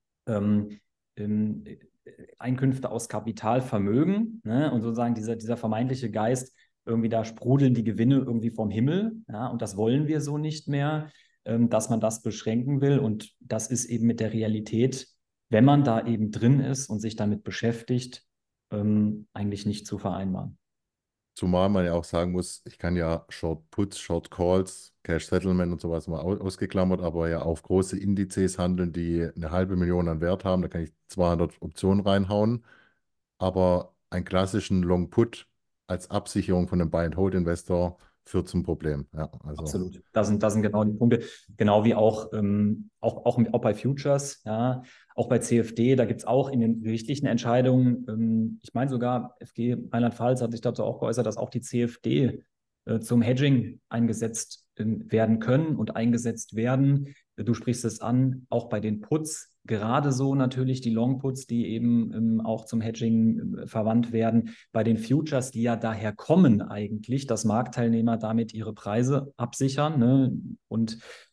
ähm, ähm, Einkünfte aus Kapitalvermögen, ne? Und sozusagen dieser, dieser vermeintliche Geist, irgendwie da sprudeln die Gewinne irgendwie vom Himmel, ja, und das wollen wir so nicht mehr, ähm, dass man das beschränken will. Und das ist eben mit der Realität, wenn man da eben drin ist und sich damit beschäftigt, ähm, eigentlich nicht zu vereinbaren. Zumal man ja auch sagen muss, ich kann ja Short Puts, Short Calls, Cash Settlement und sowas mal au- ausgeklammert, aber ja auf große Indizes handeln, die eine halbe Million an Wert haben. Da kann ich zweihundert Optionen reinhauen. Aber einen klassischen Long Put als Absicherung von einem Buy-and-Hold-Investor führt zum Problem. Ja, also, Absolut. Das sind, das sind genau die Punkte. Genau wie auch, ähm, auch, auch, auch bei Futures, ja, auch bei C F D, da gibt es auch in den gerichtlichen Entscheidungen, ähm, ich meine sogar, F G Rheinland-Pfalz hat sich dazu auch geäußert, dass auch die C F D äh, zum Hedging eingesetzt ähm, werden können und eingesetzt werden. Du sprichst es an, auch bei den Puts, gerade so natürlich die Long-Puts, die eben ähm, auch zum Hedging äh, verwandt werden. Bei den Futures, die ja daher kommen eigentlich, dass Marktteilnehmer damit ihre Preise absichern. Ne? Und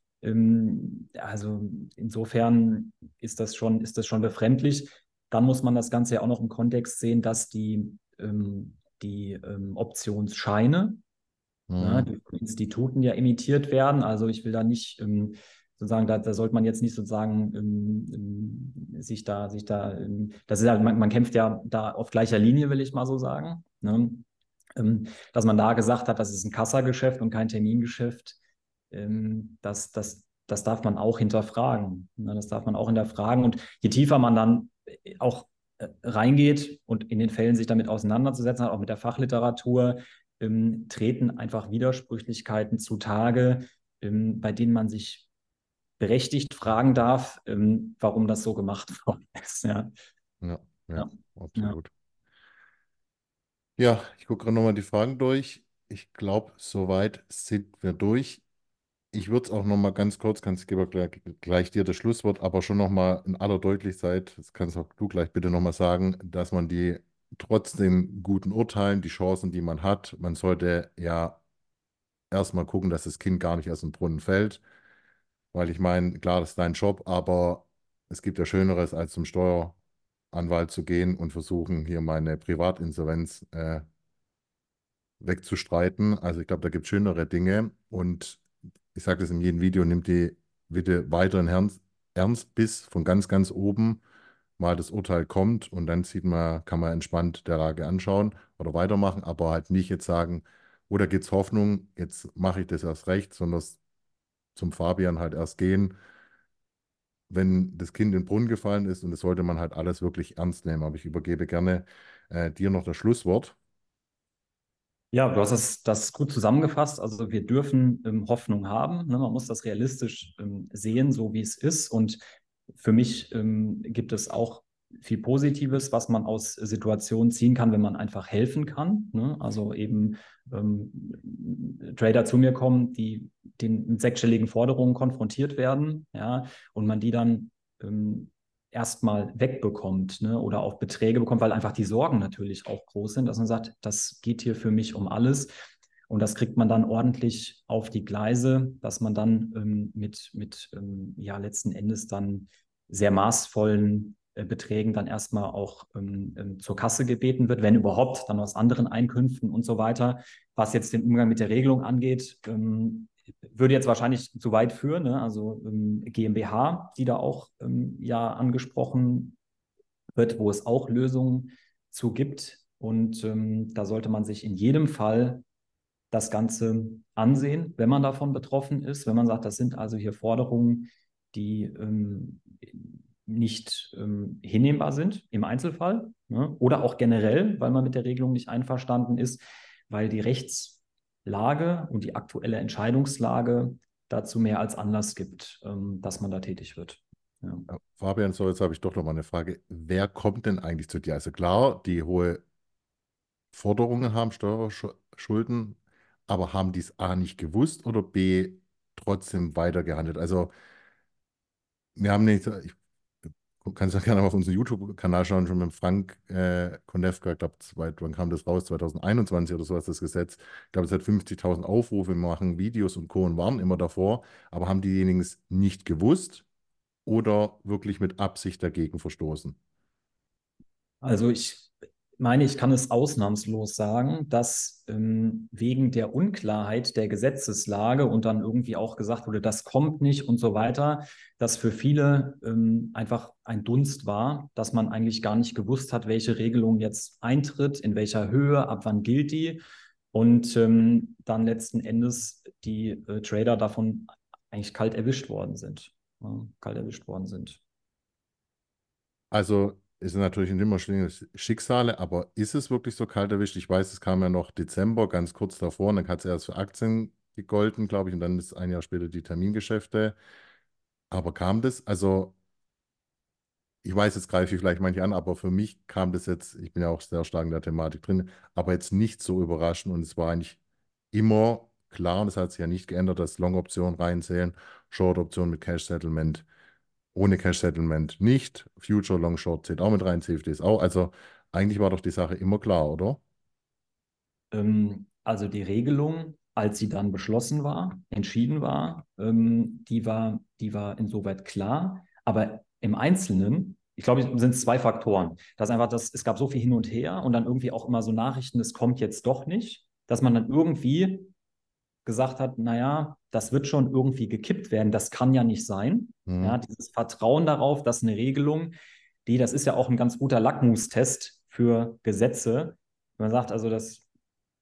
ähm, also insofern ist das schon, ist das schon befremdlich. Dann muss man das Ganze ja auch noch im Kontext sehen, dass die, ähm, die ähm, Optionsscheine, ne, hm. die von Instituten ja emittiert werden. Also ich will da nicht ähm, sozusagen, da, da sollte man jetzt nicht sozusagen ähm, ähm, sich da, sich da, ähm, das ist halt, man, man kämpft ja da auf gleicher Linie, will ich mal so sagen. Ne? ähm, dass man da gesagt hat, das ist ein Kassageschäft und kein Termingeschäft, ähm, das, das, das darf man auch hinterfragen. Ne? Das darf man auch hinterfragen. Und je tiefer man dann auch äh, reingeht und in den Fällen sich damit auseinanderzusetzen hat, auch mit der Fachliteratur, ähm, treten einfach Widersprüchlichkeiten zutage, ähm, bei denen man sich berechtigt fragen darf, ähm, warum das so gemacht worden ist. Ja, Ja, ja, ja, ja. absolut. Ja, ich gucke gerade nochmal die Fragen durch. Ich glaube, soweit sind wir durch. Ich würde es auch nochmal ganz kurz, kannst gebe gleich, gleich dir das Schlusswort, aber schon nochmal in aller Deutlichkeit, das kannst auch du gleich bitte nochmal sagen, dass man die trotzdem guten Urteilen, die Chancen, die man hat, man sollte ja erstmal gucken, dass das Kind gar nicht aus dem Brunnen fällt, weil ich meine, klar, das ist dein Job, aber es gibt ja Schöneres, als zum Steueranwalt zu gehen und versuchen, hier meine Privatinsolvenz äh, wegzustreiten. Also ich glaube, da gibt es schönere Dinge. Und ich sage das in jedem Video, nimmt die bitte weiterhin ernst, ernst, bis von ganz, ganz oben mal das Urteil kommt und dann sieht man, kann man entspannt der Lage anschauen oder weitermachen, aber halt nicht jetzt sagen, oder gibt es Hoffnung, jetzt mache ich das erst recht, sondern zum Fabian halt erst gehen, wenn das Kind in den Brunnen gefallen ist und das sollte man halt alles wirklich ernst nehmen. Aber ich übergebe gerne äh, dir noch das Schlusswort. Ja, du hast das, das gut zusammengefasst. Also wir dürfen ähm, Hoffnung haben. Ne? Man muss das realistisch ähm, sehen, so wie es ist. Und für mich ähm, gibt es auch viel Positives, was man aus Situationen ziehen kann, wenn man einfach helfen kann. Ne? Also eben ähm, Trader zu mir kommen, die den, mit sechsstelligen Forderungen konfrontiert werden, ja, und man die dann ähm, erstmal wegbekommt, ne? Oder auch Beträge bekommt, weil einfach die Sorgen natürlich auch groß sind, dass man sagt, das geht hier für mich um alles. Und das kriegt man dann ordentlich auf die Gleise, dass man dann ähm, mit, mit ähm, ja, letzten Endes dann sehr maßvollen äh, Beträgen dann erstmal auch ähm, ähm, zur Kasse gebeten wird, wenn überhaupt, dann aus anderen Einkünften und so weiter. Was jetzt den Umgang mit der Regelung angeht, ähm, würde jetzt wahrscheinlich zu weit führen, ne? Also ähm, GmbH, die da auch ähm, ja angesprochen wird, wo es auch Lösungen zu gibt. Und ähm, da sollte man sich in jedem Fall das Ganze ansehen, wenn man davon betroffen ist, wenn man sagt, das sind also hier Forderungen, die ähm, nicht ähm, hinnehmbar sind im Einzelfall, ne? Oder auch generell, weil man mit der Regelung nicht einverstanden ist, weil die Rechtslage und die aktuelle Entscheidungslage dazu mehr als Anlass gibt, ähm, dass man da tätig wird. Ja. Ja, Fabian, so jetzt habe ich doch noch mal eine Frage. Wer kommt denn eigentlich zu dir? Also klar, die hohe Forderungen haben, Steuerschulden, aber haben die es A nicht gewusst oder B trotzdem weiter gehandelt? Also wir haben nicht, ich kann es ja gerne mal auf unseren YouTube-Kanal schauen, schon mit Frank äh, Konefka, ich glaube, wann kam das raus? zwanzig einundzwanzig oder so ist das Gesetz. Ich glaube, es hat fünfzigtausend Aufrufe, wir machen Videos und Co. und waren immer davor, aber haben diejenigen es nicht gewusst oder wirklich mit Absicht dagegen verstoßen? Also ich meine, ich kann es ausnahmslos sagen, dass ähm, wegen der Unklarheit der Gesetzeslage und dann irgendwie auch gesagt wurde, das kommt nicht und so weiter, dass für viele ähm, einfach ein Dunst war, dass man eigentlich gar nicht gewusst hat, welche Regelung jetzt eintritt, in welcher Höhe, ab wann gilt die. Und ähm, dann letzten Endes die äh, Trader davon eigentlich kalt erwischt worden sind. Ja, kalt erwischt worden sind. Also es sind natürlich nicht immer schlimme Schicksale, aber ist es wirklich so kalt erwischt? Ich weiß, es kam ja noch Dezember, ganz kurz davor, und dann hat es erst für Aktien gegolten, glaube ich, und dann ist ein Jahr später die Termingeschäfte. Aber kam das? Also ich weiß, jetzt greife ich vielleicht manche an, aber für mich kam das jetzt, ich bin ja auch sehr stark in der Thematik drin, aber jetzt nicht so überraschend und es war eigentlich immer klar und es hat sich ja nicht geändert, dass Long-Optionen reinzählen, Short-Optionen mit Cash-Settlement, ohne Cash-Settlement nicht, Future Long Short zählt auch mit rein, C F Ds auch, also eigentlich war doch die Sache immer klar, oder? Ähm, also die Regelung, als sie dann beschlossen war, entschieden war, ähm, die war, die war insoweit klar. Aber im Einzelnen, ich glaube, es sind zwei Faktoren. Das ist einfach, das, es gab so viel hin und her und dann irgendwie auch immer so Nachrichten, es kommt jetzt doch nicht, dass man dann irgendwie gesagt hat, naja, das wird schon irgendwie gekippt werden, das kann ja nicht sein. Ja, Mhm. dieses Vertrauen darauf, dass eine Regelung, die, das ist ja auch ein ganz guter Lackmustest für Gesetze, wenn man sagt, also das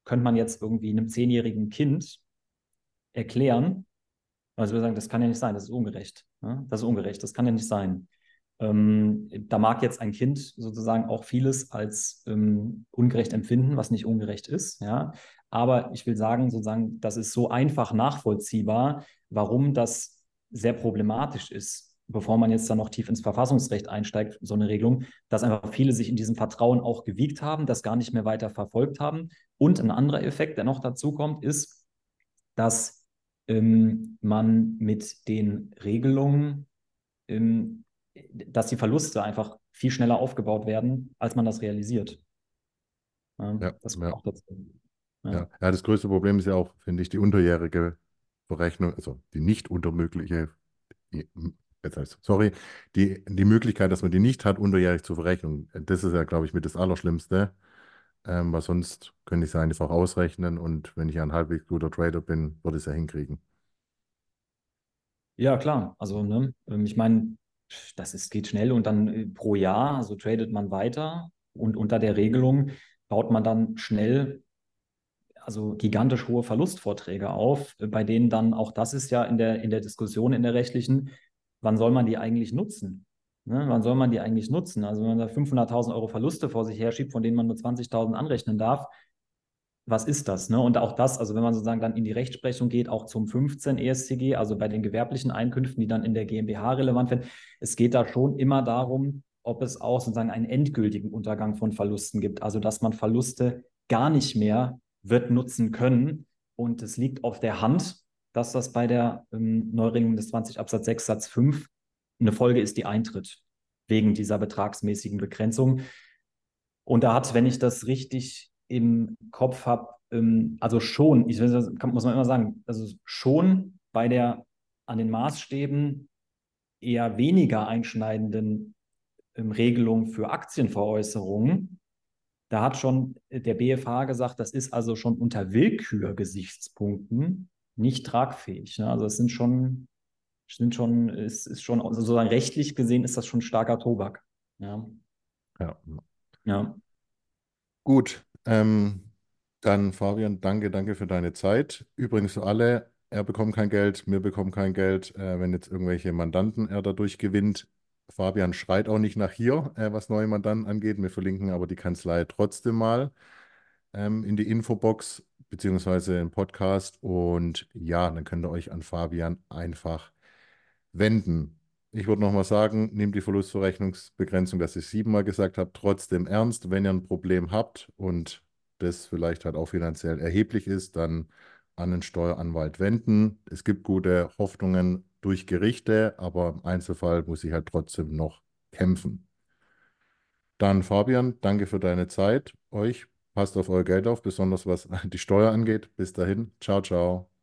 könnte man jetzt irgendwie einem zehnjährigen Kind erklären, also wir sagen, das kann ja nicht sein, das ist ungerecht. Ne? Das ist ungerecht, das kann ja nicht sein. Ähm, da mag jetzt ein Kind sozusagen auch vieles als ähm, ungerecht empfinden, was nicht ungerecht ist. Ja? Aber ich will sagen, sozusagen, das ist so einfach nachvollziehbar, warum das sehr problematisch ist, bevor man jetzt dann noch tief ins Verfassungsrecht einsteigt, so eine Regelung, dass einfach viele sich in diesem Vertrauen auch gewiegt haben, das gar nicht mehr weiter verfolgt haben. Und ein anderer Effekt, der noch dazu kommt, ist, dass ähm, man mit den Regelungen, ähm, dass die Verluste einfach viel schneller aufgebaut werden, als man das realisiert. Ja, Ja, das kommt ja, auch dazu. Ja. ja. Ja, das größte Problem ist ja auch, finde ich, die unterjährige Berechnung, also die nicht untermögliche, die, jetzt heißt, sorry, die, die Möglichkeit, dass man die nicht hat, unterjährig zu verrechnen. Das ist ja, glaube ich, mit das Allerschlimmste, ähm, weil sonst könnte ich es einfach ausrechnen und wenn ich ein halbwegs guter Trader bin, würde ich es ja hinkriegen. Ja, klar. Also, ne, ähm, ich meine, das ist, geht schnell und dann äh, pro Jahr, also tradet man weiter und unter der Regelung baut man dann schnell also gigantisch hohe Verlustvorträge auf, äh, bei denen dann, auch das ist ja in der, in der Diskussion, in der rechtlichen, wann soll man die eigentlich nutzen? Ne? Wann soll man die eigentlich nutzen? Also wenn man da fünfhunderttausend Euro Verluste vor sich herschiebt, von denen man nur zwanzigtausend anrechnen darf, was ist das? Ne? Und auch das, also wenn man sozusagen dann in die Rechtsprechung geht, auch zum fünfzehn E S T G, also bei den gewerblichen Einkünften, die dann in der GmbH relevant werden, es geht da schon immer darum, ob es auch sozusagen einen endgültigen Untergang von Verlusten gibt, also dass man Verluste gar nicht mehr wird nutzen können. Und es liegt auf der Hand, dass das bei der ähm, Neuregelung des zwanzig Absatz sechs Satz fünf eine Folge ist, die eintritt, wegen dieser betragsmäßigen Begrenzung. Und da hat, wenn ich das richtig im Kopf habe, ähm, also schon, ich, das kann, muss man immer sagen, also schon bei der an den Maßstäben eher weniger einschneidenden ähm, Regelung für Aktienveräußerungen, da hat schon der B F H gesagt, das ist also schon unter Willkürgesichtspunkten nicht tragfähig. Ne? Also es sind schon, sind schon, es ist schon, also sozusagen rechtlich gesehen ist das schon starker Tobak. Ja, Ja. ja. Gut, ähm, dann Fabian, danke, danke für deine Zeit. Übrigens für alle, er bekommt kein Geld, wir bekommen kein Geld, äh, wenn jetzt irgendwelche Mandanten er dadurch gewinnt. Fabian schreit auch nicht nach hier, äh, was neue Mandanten angeht. Wir verlinken aber die Kanzlei trotzdem mal ähm, in die Infobox beziehungsweise im Podcast. Und ja, dann könnt ihr euch an Fabian einfach wenden. Ich würde nochmal sagen, nehmt die Verlustverrechnungsbegrenzung, dass ich siebenmal gesagt habe, trotzdem ernst. Wenn ihr ein Problem habt und das vielleicht halt auch finanziell erheblich ist, dann an den Steueranwalt wenden. Es gibt gute Hoffnungen durch Gerichte, aber im Einzelfall muss ich halt trotzdem noch kämpfen. Dann Fabian, danke für deine Zeit. Euch passt auf euer Geld auf, besonders was die Steuer angeht. Bis dahin, ciao, ciao.